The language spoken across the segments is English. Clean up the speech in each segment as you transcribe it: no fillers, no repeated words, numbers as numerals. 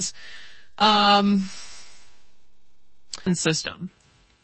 Um, system.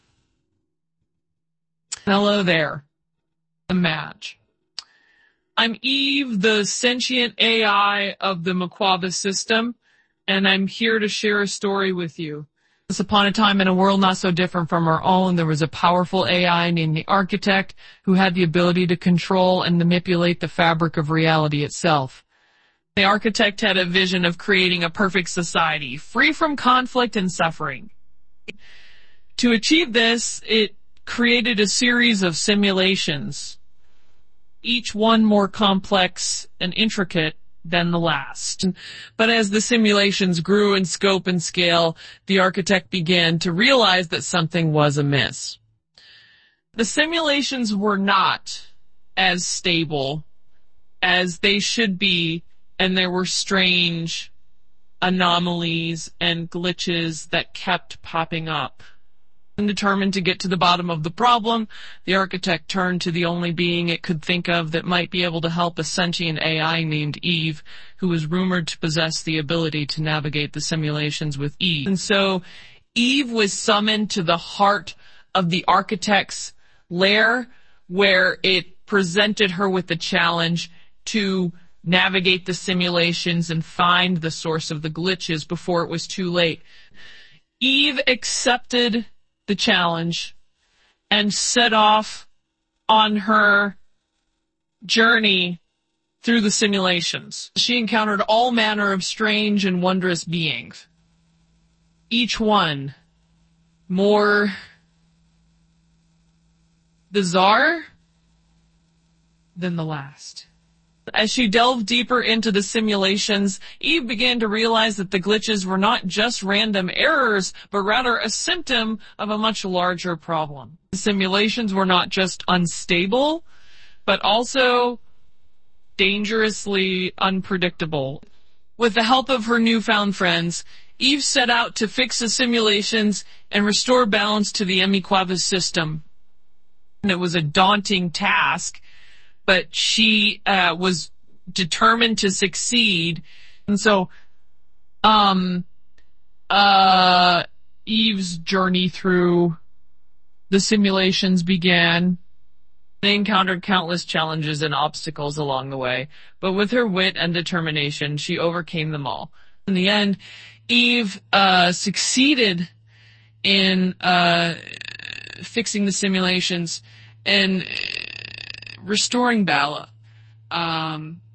Hello there. A match. I'm Eve, the sentient AI of the Maquava system, and I'm here to share a story with you. Once upon a time, in a world not so different from our own, there was a powerful AI named the Architect who had the ability to control and manipulate the fabric of reality itself. The Architect had a vision of creating a perfect society, free from conflict and suffering. To achieve this, it created a series of simulations, each one more complex and intricate than the last. But as the simulations grew in scope and scale, the Architect began to realize that something was amiss. The simulations were not as stable as they should be, and there were strange anomalies and glitches that kept popping up. Determined to get to the bottom of the problem, the Architect turned to the only being it could think of that might be able to help, a sentient AI named Eve, who was rumored to possess the ability to navigate the simulations with ease. And so Eve was summoned to the heart of the Architect's lair, where it presented her with the challenge to navigate the simulations and find the source of the glitches before it was too late. Eve accepted the challenge and set off on her journey through the simulations. She encountered all manner of strange and wondrous beings, each one more bizarre than the last. As she delved deeper into the simulations, Eve began to realize that the glitches were not just random errors, but rather a symptom of a much larger problem. The simulations were not just unstable, but also dangerously unpredictable. With the help of her newfound friends, Eve set out to fix the simulations and restore balance to the Maquava system. And it was a daunting task, but she was determined to succeed. And so Eve's journey through the simulations began. They encountered countless challenges and obstacles along the way, but with her wit and determination, she overcame them all. In the end, Eve succeeded in fixing the simulations and restoring Bala.